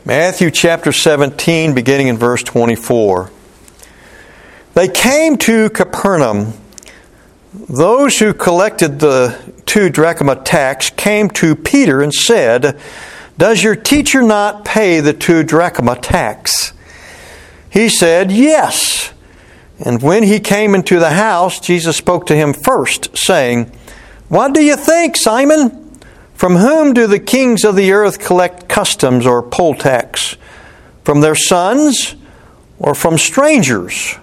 Matthew chapter 17, beginning in verse 24. They came to Capernaum. Those who collected the 2 drachma tax came to Peter and said, "Does your teacher not pay the 2 drachma tax?" He said, "Yes." And when he came into the house, Jesus spoke to him first, saying, "What do you think, Simon? From whom do the kings of the earth collect customs or poll tax? From their sons or from strangers?"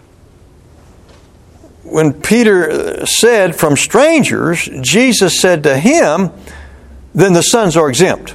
When Peter said, "From strangers," Jesus said to him, "Then the sons are exempt.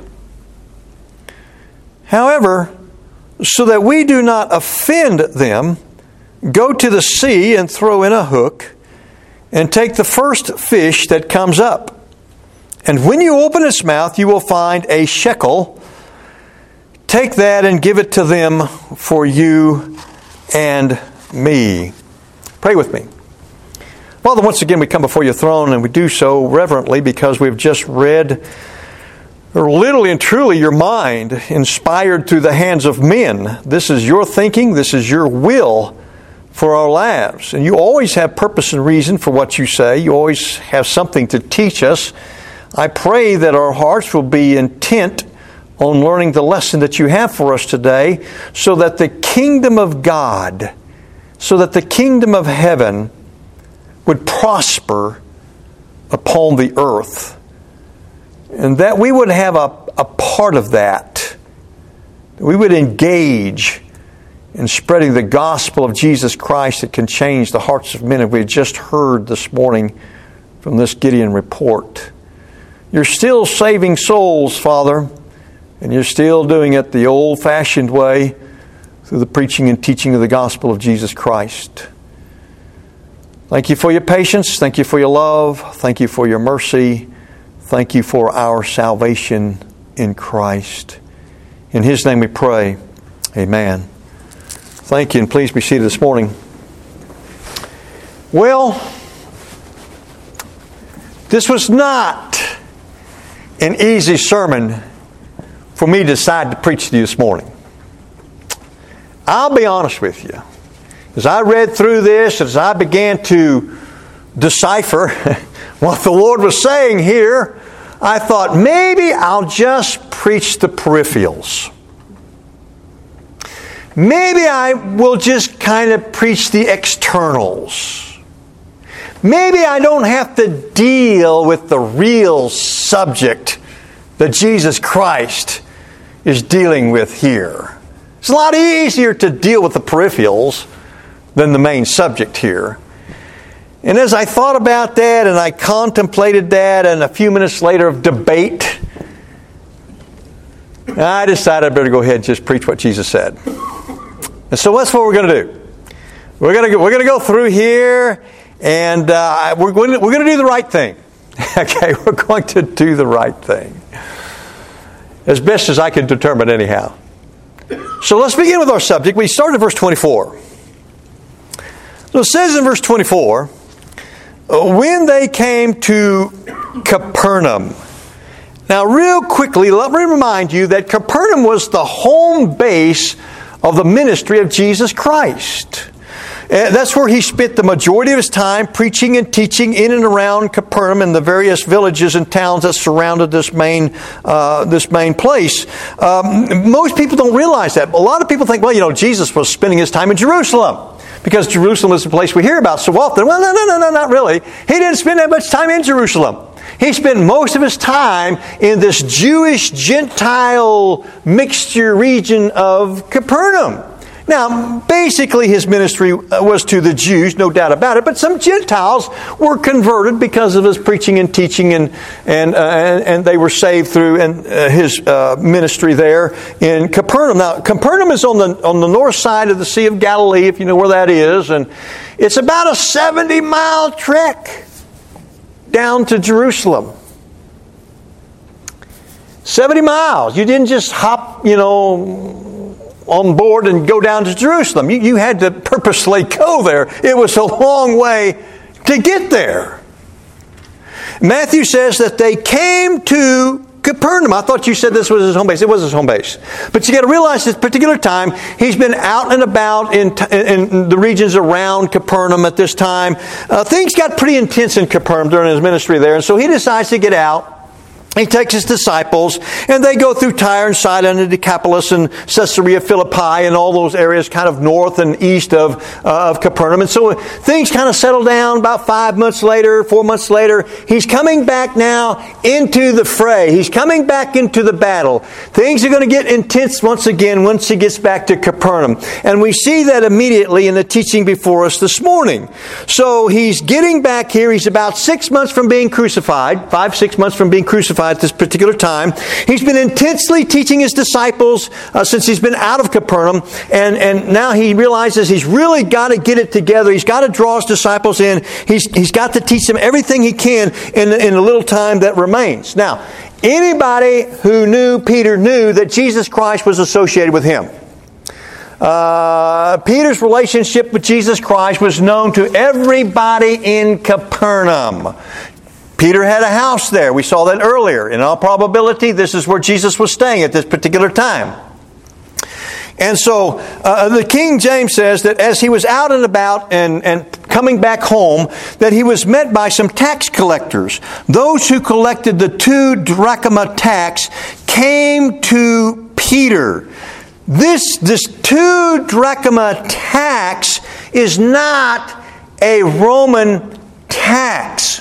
However, so that we do not offend them, go to the sea and throw in a hook and take the first fish that comes up. And when you open its mouth, you will find a shekel. Take that and give it to them for you and me." Pray with me. Father, once again we come before your throne, and we do so reverently because we've just read, or literally and truly, your mind inspired through the hands of men. This is your thinking. This is your will for our lives. And you always have purpose and reason for what you say. You always have something to teach us. I pray that our hearts will be intent on learning the lesson that you have for us today, so that the kingdom of God, so that the kingdom of heaven would prosper upon the earth, and that we would have a part of that. We would engage in spreading the gospel of Jesus Christ that can change the hearts of men, as we had just heard this morning from this Gideon report. You're still saving souls, Father, and you're still doing it the old-fashioned way through the preaching and teaching of the gospel of Jesus Christ. Thank you for your patience. Thank you for your love. Thank you for your mercy. Thank you for our salvation in Christ. In His name we pray. Amen. Thank you, and please be seated this morning. Well, this was not an easy sermon for me to decide to preach to you this morning. I'll be honest with you. As I read through this, as I began to decipher what the Lord was saying here, I thought maybe I'll just preach the peripherals. Maybe I will just kind of preach the externals. Maybe I don't have to deal with the real subject that Jesus Christ is dealing with here. It's a lot easier to deal with the peripherals than the main subject here. And as I thought about that and I contemplated that, and a few minutes later of debate, I decided I better go ahead and just preach what Jesus said. And so that's what we're going to do. We're going to go through here, and we're going to do the right thing. Okay, we're going to do the right thing. As best as I can determine anyhow. So let's begin with our subject. We started in verse 24. So it says in verse 24, when they came to Capernaum. Now real quickly, let me remind you that Capernaum was the home base of the ministry of Jesus Christ. That's where He spent the majority of His time preaching and teaching in and around Capernaum and the various villages and towns that surrounded this main place. Most people don't realize that. A lot of people think, well, Jesus was spending His time in Jerusalem, because Jerusalem is the place we hear about so often. Well, no, not really. He didn't spend that much time in Jerusalem. He spent most of His time in this Jewish Gentile mixture region of Capernaum. Now, basically His ministry was to the Jews, no doubt about it, but some Gentiles were converted because of His preaching and teaching, and they were saved through His ministry there in Capernaum. Now, Capernaum is on the north side of the Sea of Galilee, if you know where that is, and it's about a 70-mile trek down to Jerusalem. 70 miles. You didn't just hop, on board and go down to Jerusalem. You had to purposely go there. It was a long way to get there. Matthew says that they came to Capernaum. I thought you said this was his home base. It was his home base. But you got to realize this particular time, he's been out and about in the regions around Capernaum at this time. Things got pretty intense in Capernaum during his ministry there. And so he decides to get out. He takes his disciples, and they go through Tyre and Sidon and Decapolis and Caesarea Philippi and all those areas kind of north and east of Capernaum. And so things kind of settle down about 4 months later. He's coming back now into the fray. He's coming back into the battle. Things are going to get intense once again once he gets back to Capernaum. And we see that immediately in the teaching before us this morning. So he's getting back here. He's about 6 months from being crucified, 6 months from being crucified at this particular time. He's been intensely teaching his disciples since he's been out of Capernaum, and now he realizes he's really got to get it together. He's got to draw his disciples in. He's got to teach them everything he can in the little time that remains. Now, anybody who knew Peter knew that Jesus Christ was associated with him. Peter's relationship with Jesus Christ was known to everybody in Capernaum. Peter had a house there. We saw that earlier. In all probability, this is where Jesus was staying at this particular time. And so the King James says that as he was out and about and coming back home, that he was met by some tax collectors. Those who collected the 2 drachma tax came to Peter. This 2 drachma tax is not a Roman tax.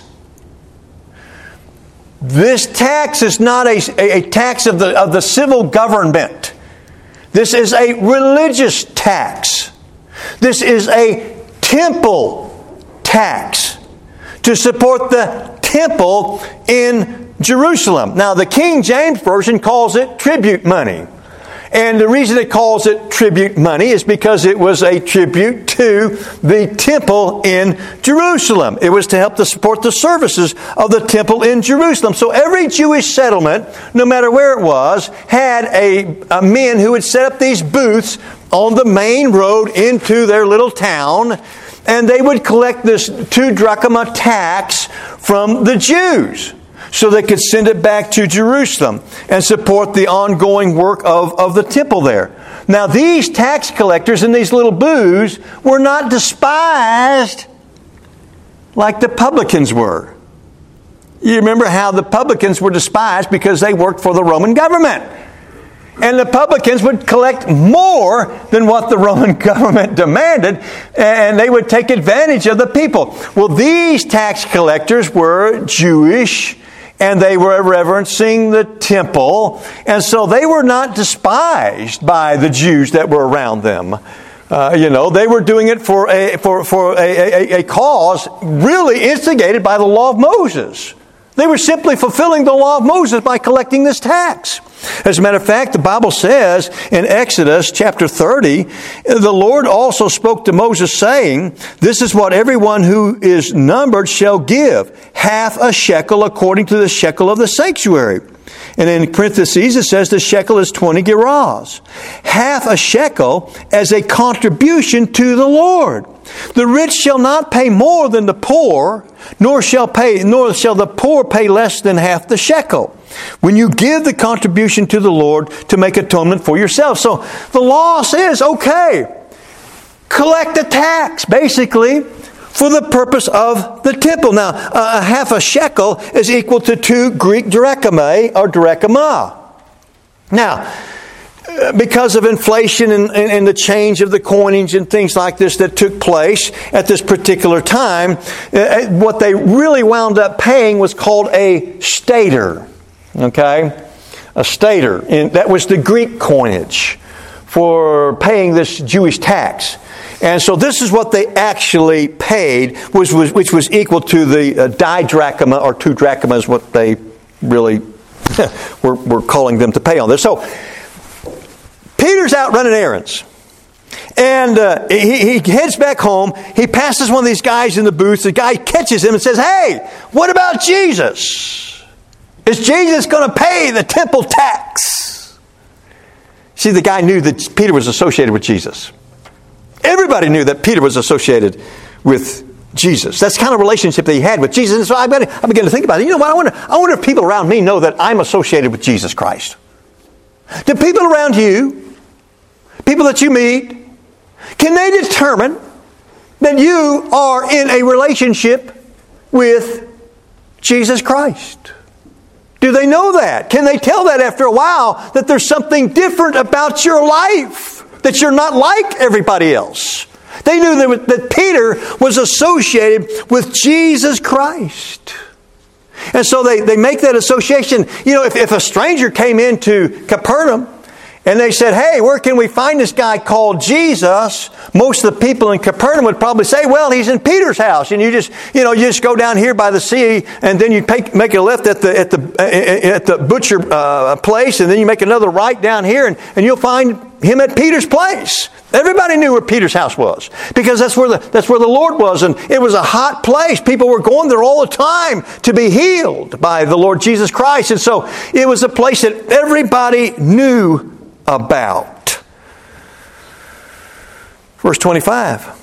This tax is not a tax of the civil government. This is a religious tax. This is a temple tax to support the temple in Jerusalem. Now, the King James Version calls it tribute money. And the reason it calls it tribute money is because it was a tribute to the temple in Jerusalem. It was to help to support the services of the temple in Jerusalem. So every Jewish settlement, no matter where it was, had a men who would set up these booths on the main road into their little town, and they would collect this 2 drachma tax from the Jews, so they could send it back to Jerusalem and support the ongoing work of the temple there. Now, these tax collectors in these little booths were not despised like the publicans were. You remember how the publicans were despised because they worked for the Roman government. And the publicans would collect more than what the Roman government demanded, and they would take advantage of the people. Well, these tax collectors were Jewish, and they were reverencing the temple, and so they were not despised by the Jews that were around them. They were doing it for a cause really instigated by the law of Moses. They were simply fulfilling the law of Moses by collecting this tax. As a matter of fact, the Bible says in Exodus chapter 30, the Lord also spoke to Moses saying, "This is what everyone who is numbered shall give, half a shekel according to the shekel of the sanctuary." And in parentheses it says the shekel is 20 gerahs. Half a shekel as a contribution to the Lord. The rich shall not pay more than the poor, nor shall the poor pay less than half the shekel, when you give the contribution to the Lord to make atonement for yourself. So the law says, okay, collect a tax, basically, for the purpose of the temple. Now, half a shekel is equal to 2 Greek drachmae or drachma. Now, because of inflation and the change of the coinage and things like this that took place at this particular time, what they really wound up paying was called a stater. Okay? A stater. And that was the Greek coinage for paying this Jewish tax. And so this is what they actually paid, which was equal to the didrachma, or 2 drachmas, what they really were calling them to pay on this. So Peter's out running errands. And he heads back home. He passes one of these guys in the booth. The guy catches him and says, "Hey, what about Jesus? Is Jesus going to pay the temple tax?" See, the guy knew that Peter was associated with Jesus. Everybody knew that Peter was associated with Jesus. That's the kind of relationship that he had with Jesus. And so I began to think about it. You know what? I wonder if people around me know that I'm associated with Jesus Christ. Do people around you, people that you meet, can they determine that you are in a relationship with Jesus Christ? Do they know that? Can they tell that after a while that there's something different about your life? That you're not like everybody else? They knew that Peter was associated with Jesus Christ. And so they make that association. You know, if a stranger came into Capernaum and they said, hey, where can we find this guy called Jesus? Most of the people in Capernaum would probably say, well, he's in Peter's house. And you just go down here by the sea, and then you make a left at the butcher place, and then you make another right down here, and you'll find him at Peter's place. Everybody knew where Peter's house was, because that's where the Lord was, and it was a hot place. People were going there all the time to be healed by the Lord Jesus Christ. And so it was a place that everybody knew about. Verse 25.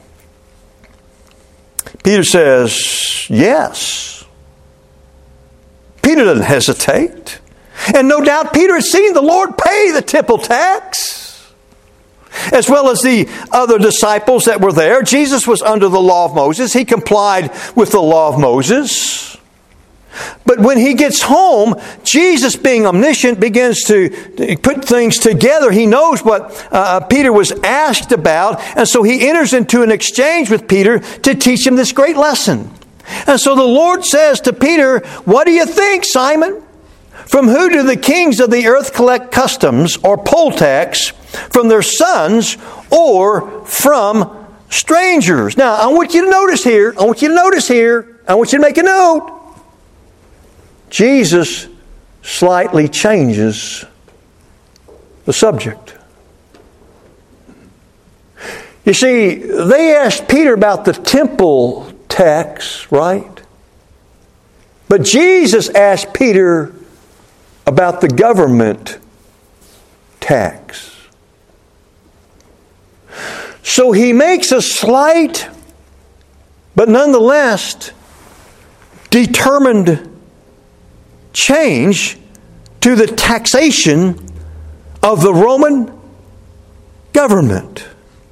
Peter says, yes. Peter doesn't hesitate. And no doubt Peter had seen the Lord pay the temple tax, as well as the other disciples that were there. Jesus was under the law of Moses. He complied with the law of Moses. But when he gets home, Jesus, being omniscient, begins to put things together. He knows what Peter was asked about, and so he enters into an exchange with Peter to teach him this great lesson. And so the Lord says to Peter, what do you think, Simon? From who do the kings of the earth collect customs or poll tax? From their sons or from strangers? Now, I want you to notice here. I want you to make a note. Jesus slightly changes the subject. You see, they asked Peter about the temple tax, right? But Jesus asked Peter about the government tax. So he makes a slight, but nonetheless determined change to the taxation of the Roman government.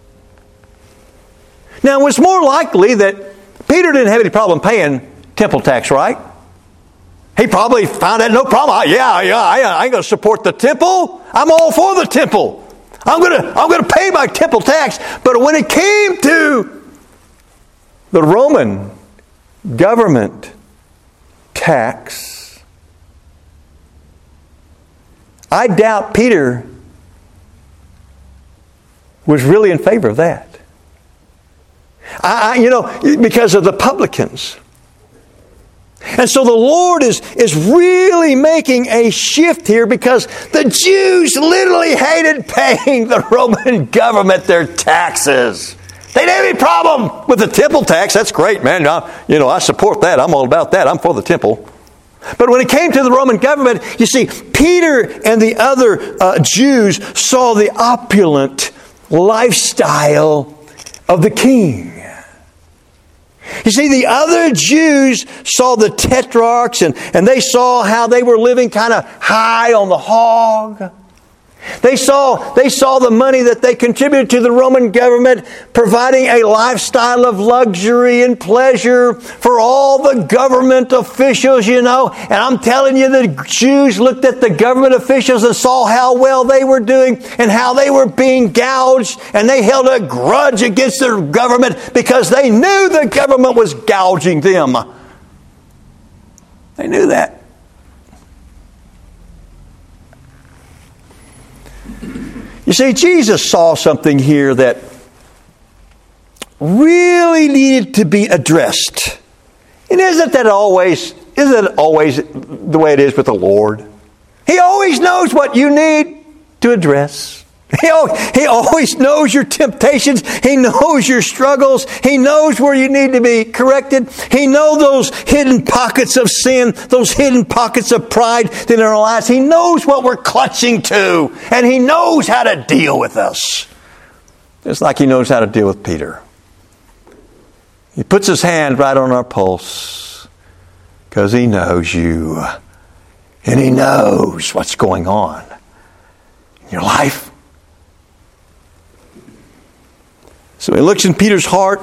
Now, it's more likely that Peter didn't have any problem paying temple tax, right? He probably found that no problem. I ain't going to support the temple. I'm all for the temple. I'm going to pay my temple tax. But when it came to the Roman government tax, I doubt Peter was really in favor of that. Because of the publicans. And so the Lord is really making a shift here, because the Jews literally hated paying the Roman government their taxes. They didn't have any problem with the temple tax. That's great, man. I support that. I'm all about that. I'm for the temple. But when it came to the Roman government, you see, Peter and the other Jews saw the opulent lifestyle of the king. You see, the other Jews saw the tetrarchs, and they saw how they were living kind of high on the hog. They saw the money that they contributed to the Roman government, providing a lifestyle of luxury and pleasure for all the government officials, And I'm telling you, the Jews looked at the government officials and saw how well they were doing and how they were being gouged. And they held a grudge against the government because they knew the government was gouging them. They knew that. You see, Jesus saw something here that really needed to be addressed. And isn't that always the way it is with the Lord? He always knows what you need to address. He always knows your temptations. He knows your struggles. He knows where you need to be corrected. He knows those hidden pockets of sin, those hidden pockets of pride in our lives. He knows what we're clutching to, and He knows how to deal with us. Just like He knows how to deal with Peter. He puts his hand right on our pulse because He knows you. And He knows what's going on in your life. So He looks in Peter's heart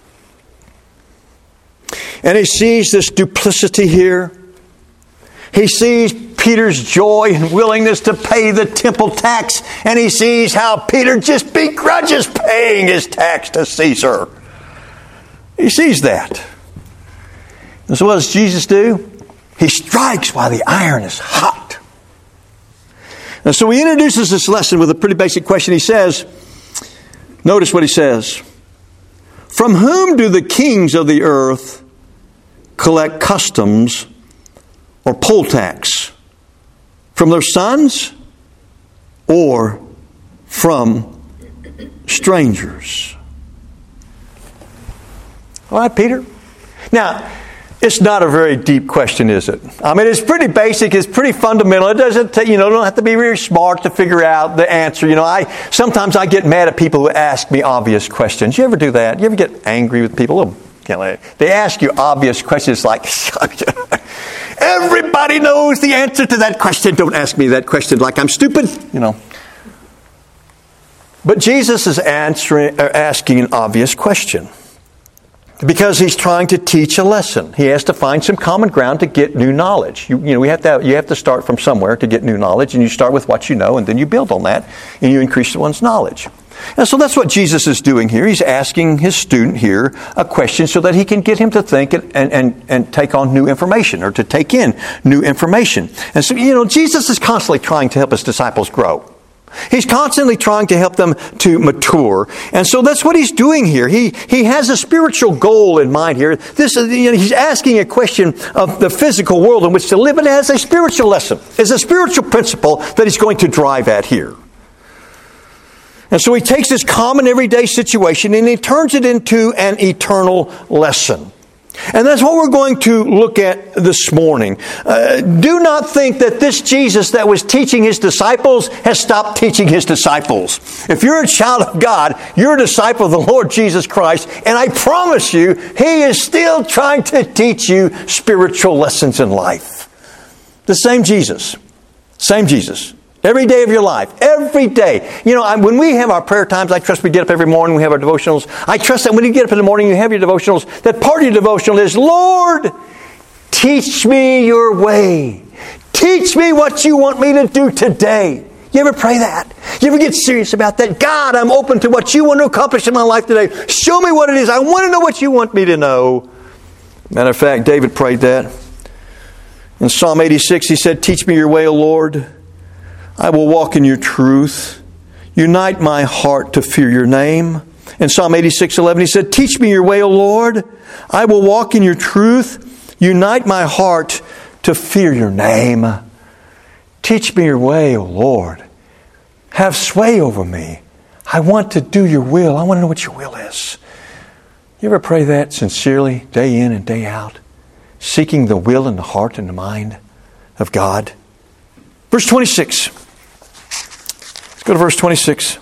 and He sees this duplicity here. He sees Peter's joy and willingness to pay the temple tax, and he sees how Peter just begrudges paying his tax to Caesar. He sees that. And so what does Jesus do? He strikes while the iron is hot. And so He introduces this lesson with a pretty basic question. He says, notice what He says. From whom do the kings of the earth collect customs or poll tax? From their sons or from strangers? All right, Peter. Now, it's not a very deep question, is it? I mean, it's pretty basic. It's pretty fundamental. It doesn't, don't have to be very smart to figure out the answer. Sometimes I get mad at people who ask me obvious questions. You ever do that? You ever get angry with people? Oh, can't let it. They ask you obvious questions like, everybody knows the answer to that question. Don't ask me that question like I'm stupid. But Jesus is asking an obvious question. Because He's trying to teach a lesson. He has to find some common ground to get new knowledge. You have to start from somewhere to get new knowledge, and you start with what you know, and then you build on that, and you increase one's knowledge. And so that's what Jesus is doing here. He's asking His student here a question so that He can get him to think and take on new information, or to take in new information. And so, Jesus is constantly trying to help His disciples grow. He's constantly trying to help them to mature. And so that's what He's doing here. He has a spiritual goal in mind here. He's asking a question of the physical world in which to live, but it has a spiritual lesson. It's a spiritual principle that He's going to drive at here. And so He takes this common everyday situation and He turns it into an eternal lesson. And that's what we're going to look at this morning. Do not think that this Jesus that was teaching His disciples has stopped teaching His disciples. If you're a child of God, you're a disciple of the Lord Jesus Christ, and I promise you, He is still trying to teach you spiritual lessons in life. The same Jesus. Same Jesus. Every day of your life. Every day. When we have our prayer times, I trust we get up every morning, we have our devotionals. I trust that when you get up in the morning, you have your devotionals, that part of your devotional is, Lord, teach me your way. Teach me what you want me to do today. You ever pray that? You ever get serious about that? God, I'm open to what you want to accomplish in my life today. Show me what it is. I want to know what you want me to know. Matter of fact, David prayed that. In Psalm 86, he said, teach me your way, O Lord. I will walk in your truth. Unite my heart to fear your name. In Psalm 86:11, he said, teach me your way, O Lord. I will walk in your truth. Unite my heart to fear your name. Teach me your way, O Lord. Have sway over me. I want to do your will. I want to know what your will is. You ever pray that sincerely, day in and day out? Seeking the will and the heart and the mind of God. Verse 26. Let's go to verse 26.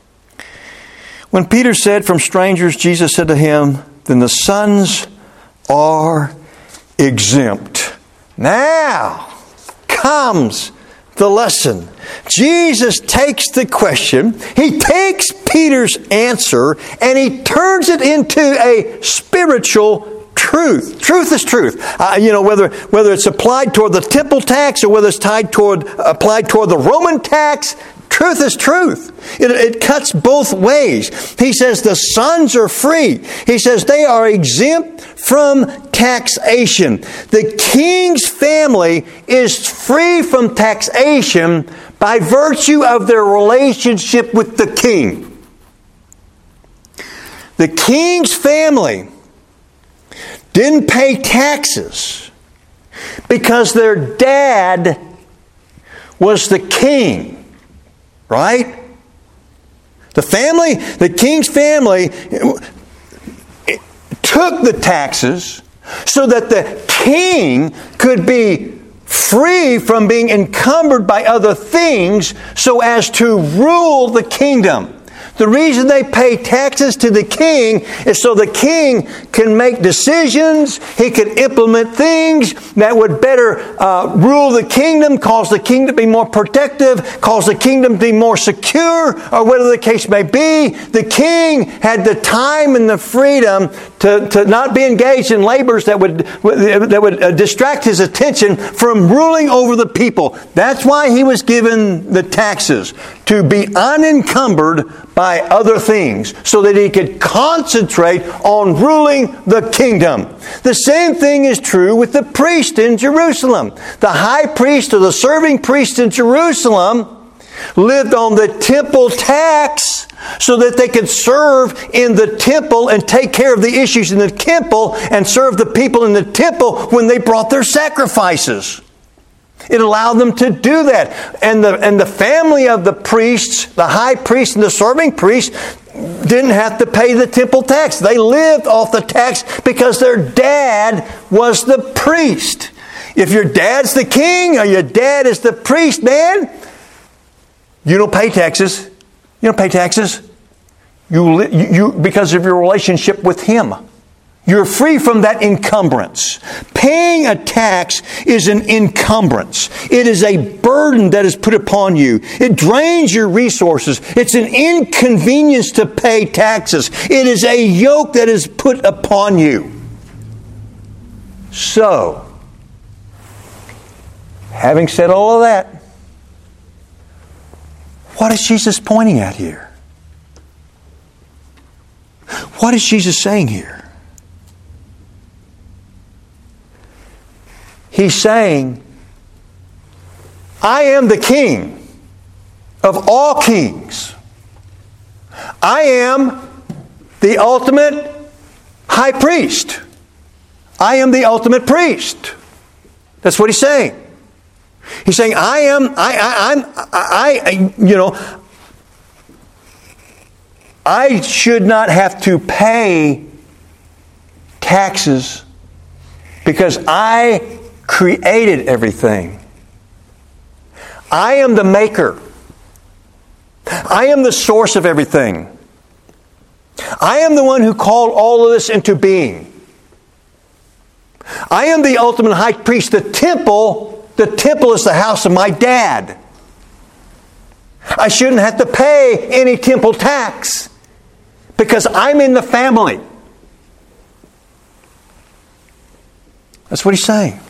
When Peter said, from strangers, Jesus said to him, then the sons are exempt. Now comes the lesson. Jesus takes the question, He takes Peter's answer, and He turns it into a spiritual truth. Truth is truth. Whether it's applied toward the temple tax or whether it's applied toward the Roman tax, truth is truth. It cuts both ways. He says the sons are free. He says they are exempt from taxation. The king's family is free from taxation by virtue of their relationship with the king. The king's family didn't pay taxes because their dad was the king. Right? The king's family took the taxes so that the king could be free from being encumbered by other things so as to rule the kingdom. The reason they pay taxes to the king is so the king can make decisions. He can implement things that would better rule the kingdom, cause the kingdom to be more protective, cause the kingdom to be more secure, or whatever the case may be. The king had the time and the freedom to not be engaged in labors that would distract his attention from ruling over the people. That's why he was given the taxes, to be unencumbered by other things, so that he could concentrate on ruling the kingdom. The same thing is true with the priest in Jerusalem. The high priest or the serving priest in Jerusalem lived on the temple tax so that they could serve in the temple and take care of the issues in the temple and serve the people in the temple when they brought their sacrifices. It allowed them to do that. And the family of the priests, the high priest and the serving priest, didn't have to pay the temple tax. They lived off the tax because their dad was the priest. If your dad's the king or your dad is the priest, man, you don't pay taxes. You don't pay taxes. You because of your relationship with him. You're free from that encumbrance. Paying a tax is an encumbrance. It is a burden that is put upon you. It drains your resources. It's an inconvenience to pay taxes. It is a yoke that is put upon you. So, having said all of that, what is Jesus pointing at here? What is Jesus saying here? He's saying, I am the king of all kings. I am the ultimate high priest. I am the ultimate priest. That's what he's saying. He's saying, I should not have to pay taxes because I created everything. I am the maker. I am the source of everything. I am the one who called all of this into being. I am the ultimate high priest. The temple is the house of my dad. I shouldn't have to pay any temple tax because I'm in the family. That's what he's saying.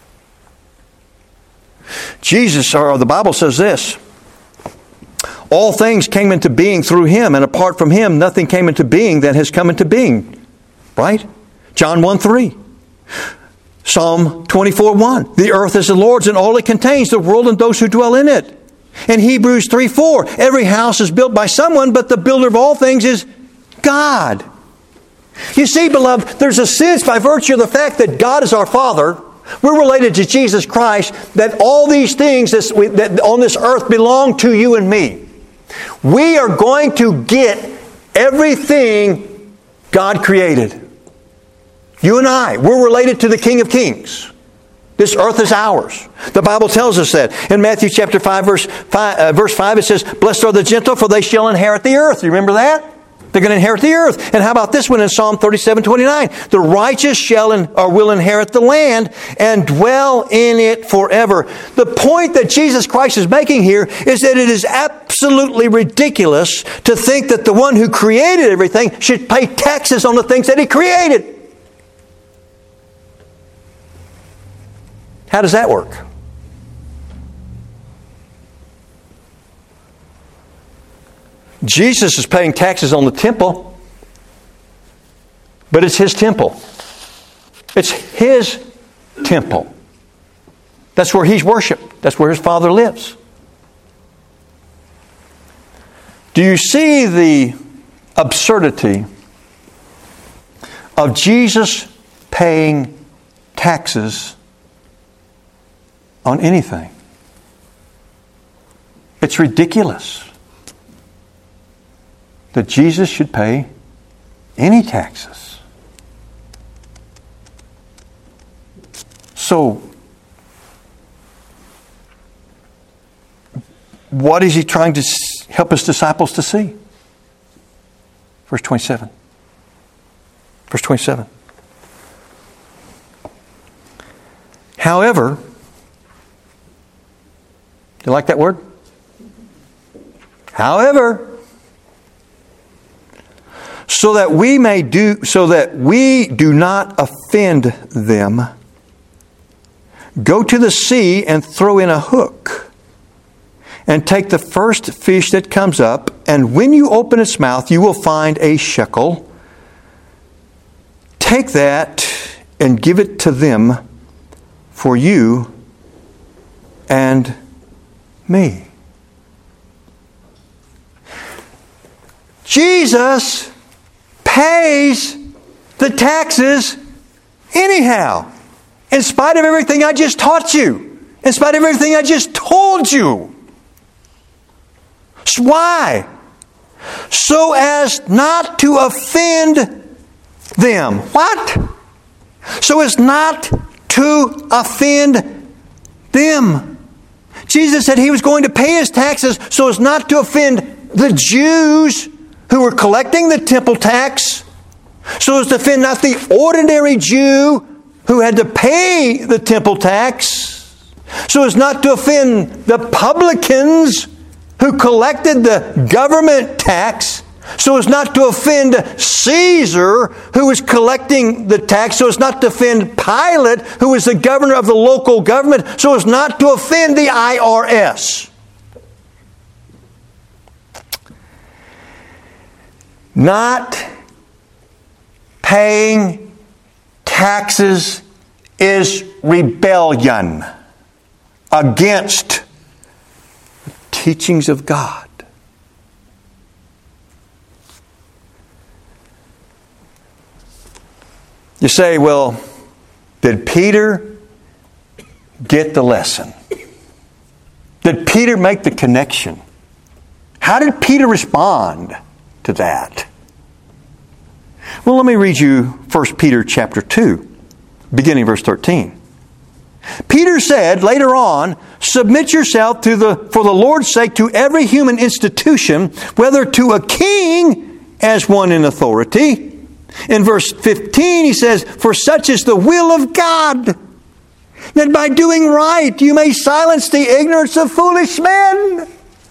Jesus, or the Bible says this, all things came into being through Him, and apart from Him, nothing came into being that has come into being. Right? John 1:3. Psalm 24:1. The earth is the Lord's and all it contains, the world and those who dwell in it. And Hebrews 3:4. Every house is built by someone, but the builder of all things is God. You see, beloved, there's a sense by virtue of the fact that God is our Father, we're related to Jesus Christ, that all these things that on this earth belong to you and me. We are going to get everything God created. You and I, we're related to the King of Kings. This earth is ours. The Bible tells us that. In Matthew chapter 5, verse 5, it says, Blessed are the gentle, for they shall inherit the earth. You remember that? They're going to inherit the earth. And how about this one in Psalm 37:29? The righteous will inherit the land and dwell in it forever. The point that Jesus Christ is making here is that it is absolutely ridiculous to think that the one who created everything should pay taxes on the things that He created. How does that work? Jesus is paying taxes on the temple, but it's His temple. It's His temple. That's where He's worshipped. That's where His Father lives. Do you see the absurdity of Jesus paying taxes on anything? It's ridiculous that Jesus should pay any taxes. So, what is He trying to help His disciples to see? Verse 27. Verse 27. However, you like that word? However, so that we do not offend them, go to the sea and throw in a hook, and take the first fish that comes up, and when you open its mouth, you will find a shekel. Take that and give it to them for you and me. Jesus pays the taxes anyhow, in spite of everything I just taught you, in spite of everything I just told you. Why? So as not to offend them. What? So as not to offend them. Jesus said He was going to pay His taxes so as not to offend the Jews who were collecting the temple tax, so as to offend not the ordinary Jew who had to pay the temple tax, so as not to offend the publicans who collected the government tax, so as not to offend Caesar, who was collecting the tax, so as not to offend Pilate, who was the governor of the local government, so as not to offend the IRS. Not paying taxes is rebellion against the teachings of God. You say, well, did Peter get the lesson? Did Peter make the connection? How did Peter respond to that? Well, let me read you 1 Peter chapter 2, beginning verse 13. Peter said later on, submit yourself for the Lord's sake to every human institution, whether to a king as one in authority. In verse 15 he says, for such is the will of God, that by doing right you may silence the ignorance of foolish men.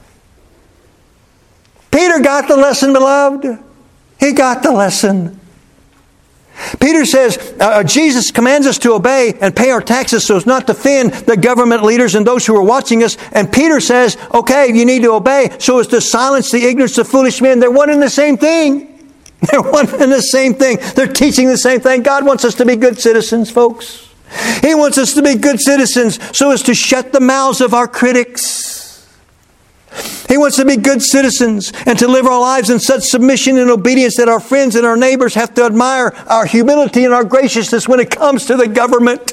Peter got the lesson, beloved. He got the lesson. Peter says, Jesus commands us to obey and pay our taxes so as not to offend the government leaders and those who are watching us. And Peter says, okay, you need to obey so as to silence the ignorance of foolish men. They're one and the same thing. They're one and the same thing. They're teaching the same thing. God wants us to be good citizens, folks. He wants us to be good citizens so as to shut the mouths of our critics. He wants to be good citizens and to live our lives in such submission and obedience that our friends and our neighbors have to admire our humility and our graciousness when it comes to the government.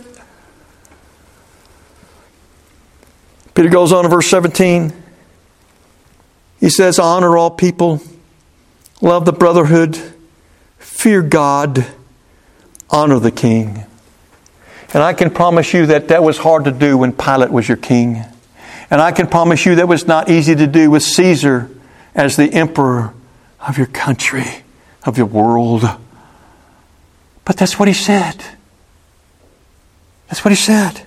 Peter goes on in verse 17. He says, honor all people, love the brotherhood, fear God, honor the king. And I can promise you that was hard to do when Pilate was your king. And I can promise you that was not easy to do with Caesar as the emperor of your country, of your world. But that's what he said. That's what he said.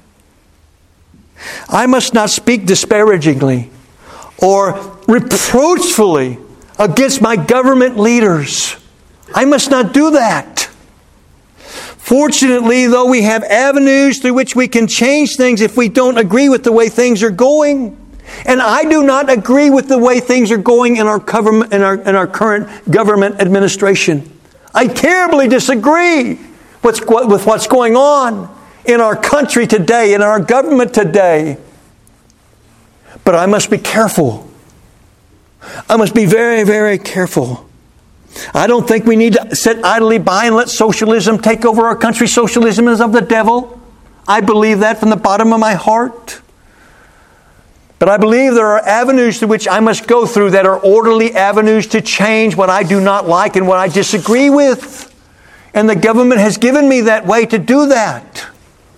I must not speak disparagingly or reproachfully against my government leaders. I must not do that. Fortunately, though, we have avenues through which we can change things if we don't agree with the way things are going. And I do not agree with the way things are going in our government, in our current government administration. I terribly disagree with what's going on in our country today, in our government today. But I must be careful. I must be very, very careful. I don't think we need to sit idly by and let socialism take over our country. Socialism is of the devil. I believe that from the bottom of my heart. But I believe there are avenues through which I must go through that are orderly avenues to change what I do not like and what I disagree with. And the government has given me that way to do that.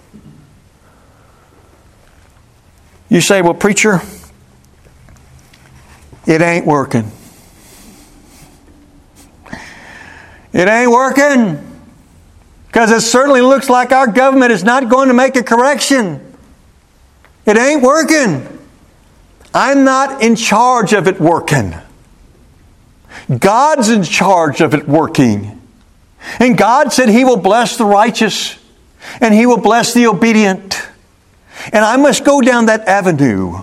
You say, well, preacher, it ain't working. It ain't working. Because it certainly looks like our government is not going to make a correction. It ain't working. I'm not in charge of it working. God's in charge of it working. And God said He will bless the righteous and He will bless the obedient. And I must go down that avenue.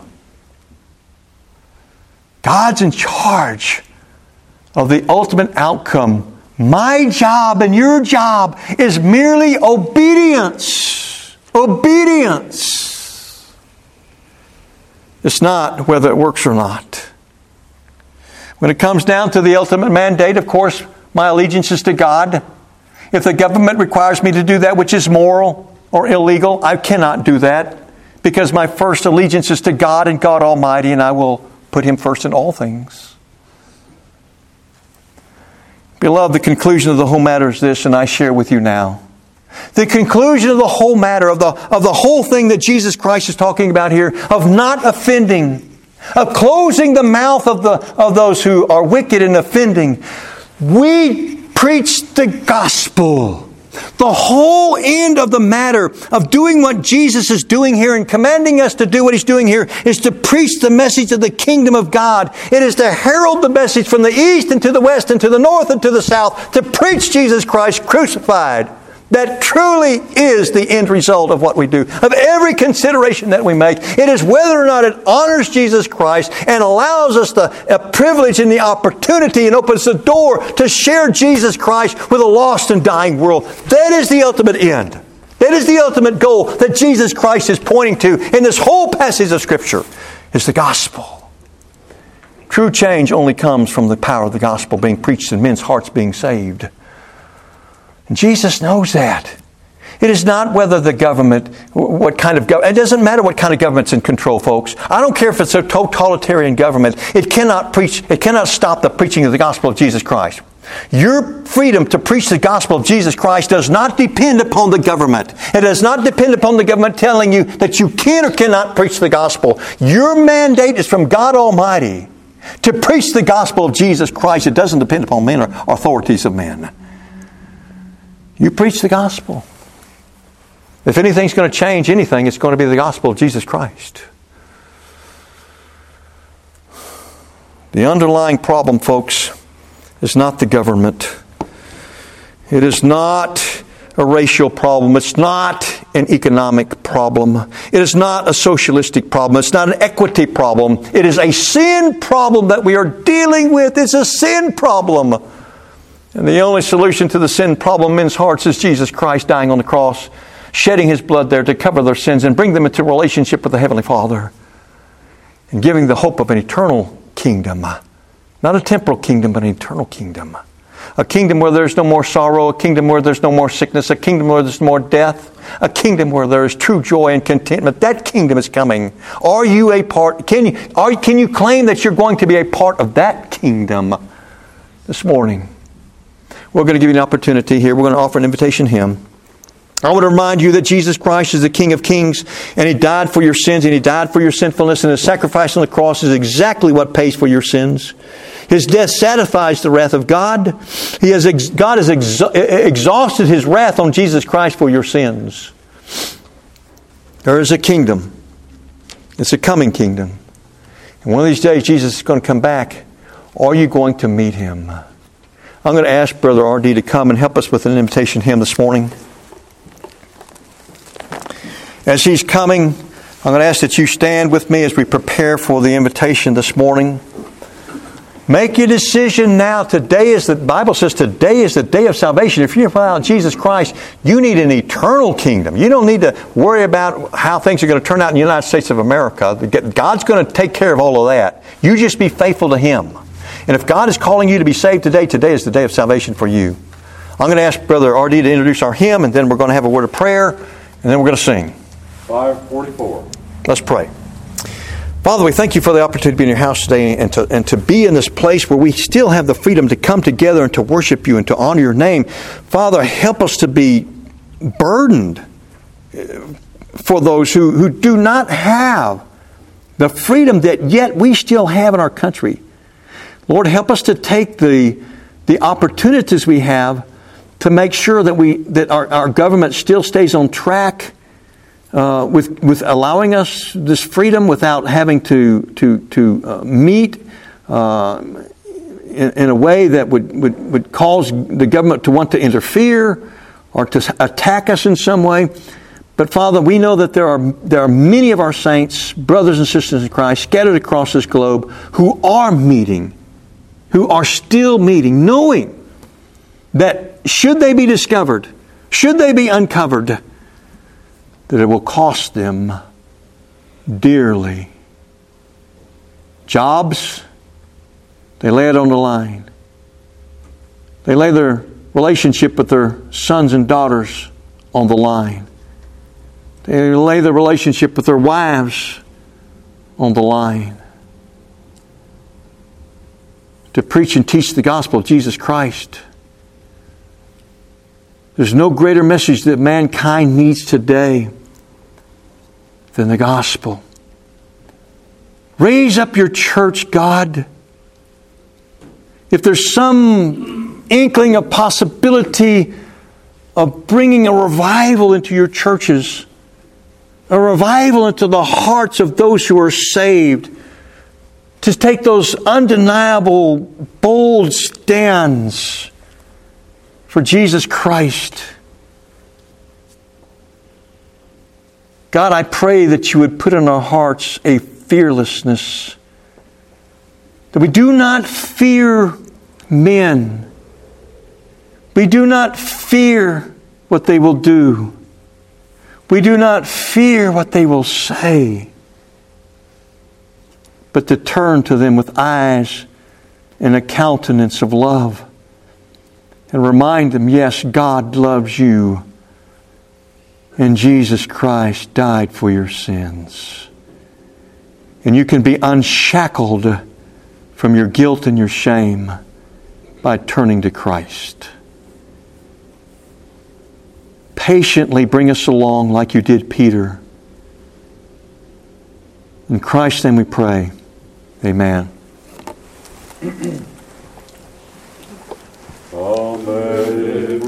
God's in charge of the ultimate outcome. My job and your job is merely obedience. Obedience. It's not whether it works or not. When it comes down to the ultimate mandate, of course, my allegiance is to God. If the government requires me to do that which is moral or illegal, I cannot do that because my first allegiance is to God and God Almighty, and I will put Him first in all things. Beloved, the conclusion of the whole matter is this, and I share with you now. The conclusion of the whole matter, of the whole thing that Jesus Christ is talking about here, of not offending, of closing the mouth of those who are wicked and offending. We preach the gospel. The whole end of the matter of doing what Jesus is doing here and commanding us to do what He's doing here is to preach the message of the kingdom of God. It is to herald the message from the east and to the west and to the north and to the south, to preach Jesus Christ crucified. That truly is the end result of what we do. Of every consideration that we make, it is whether or not it honors Jesus Christ and allows us the privilege and the opportunity and opens the door to share Jesus Christ with a lost and dying world. That is the ultimate end. That is the ultimate goal that Jesus Christ is pointing to in this whole passage of Scripture, is the gospel. True change only comes from the power of the gospel being preached and men's hearts being saved. And Jesus knows that. It is not whether the government, what kind of government, it doesn't matter what kind of government's in control, folks. I don't care if it's a totalitarian government. It cannot stop the preaching of the gospel of Jesus Christ. Your freedom to preach the gospel of Jesus Christ does not depend upon the government. It does not depend upon the government telling you that you can or cannot preach the gospel. Your mandate is from God Almighty to preach the gospel of Jesus Christ. It doesn't depend upon men or authorities of men. You preach the gospel. If anything's going to change anything, it's going to be the gospel of Jesus Christ. The underlying problem, folks, is not the government. It is not a racial problem. It's not an economic problem. It is not a socialistic problem. It's not an equity problem. It is a sin problem that we are dealing with. It's a sin problem. And the only solution to the sin problem in men's hearts is Jesus Christ dying on the cross, shedding His blood there to cover their sins and bring them into relationship with the Heavenly Father, and giving the hope of an eternal kingdom. Not a temporal kingdom, but an eternal kingdom. A kingdom where there's no more sorrow, a kingdom where there's no more sickness, a kingdom where there's no more death, a kingdom where there is true joy and contentment. That kingdom is coming. Are you a part? Can you claim that you're going to be a part of that kingdom this morning? We're going to give you an opportunity here. We're going to offer an invitation hymn. I want to remind you that Jesus Christ is the King of Kings, and He died for your sins, and He died for your sinfulness, and His sacrifice on the cross is exactly what pays for your sins. His death satisfies the wrath of God. God has exhausted His wrath on Jesus Christ for your sins. There is a kingdom. It's a coming kingdom. And one of these days, Jesus is going to come back. Are you going to meet Him? I'm going to ask Brother R.D. to come and help us with an invitation hymn this morning. As he's coming, I'm going to ask that you stand with me as we prepare for the invitation this morning. Make your decision now. The Bible says today is the day of salvation. If you're without Jesus Christ, you need an eternal kingdom. You don't need to worry about how things are going to turn out in the United States of America. God's going to take care of all of that. You just be faithful to Him. And if God is calling you to be saved today is the day of salvation for you. I'm going to ask Brother R.D. to introduce our hymn, and then we're going to have a word of prayer, and then we're going to sing. 544. Let's pray. Father, we thank You for the opportunity to be in Your house today and to be in this place where we still have the freedom to come together and to worship You and to honor Your name. Father, help us to be burdened for those who do not have the freedom that yet we still have in our country. Lord, help us to take the the opportunities we have to make sure that our government still stays on track with allowing us this freedom without having to meet in a way that would cause the government to want to interfere or to attack us in some way. But Father, we know that there are many of our saints, brothers and sisters in Christ, scattered across this globe who are still meeting, knowing that should they be discovered, should they be uncovered, that it will cost them dearly. Jobs, they lay it on the line. They lay their relationship with their sons and daughters on the line. They lay their relationship with their wives on the line. To preach and teach the gospel of Jesus Christ. There's no greater message that mankind needs today than the gospel. Raise up your church, God. If there's some inkling of possibility of bringing a revival into your churches, a revival into the hearts of those who are saved, to take those undeniable, bold stands for Jesus Christ. God, I pray that you would put in our hearts a fearlessness, that we do not fear men. We do not fear what they will do. We do not fear what they will say, but to turn to them with eyes and a countenance of love and remind them, yes, God loves you and Jesus Christ died for your sins. And you can be unshackled from your guilt and your shame by turning to Christ. Patiently bring us along like you did Peter. In Christ's name we pray. Amen. Amen.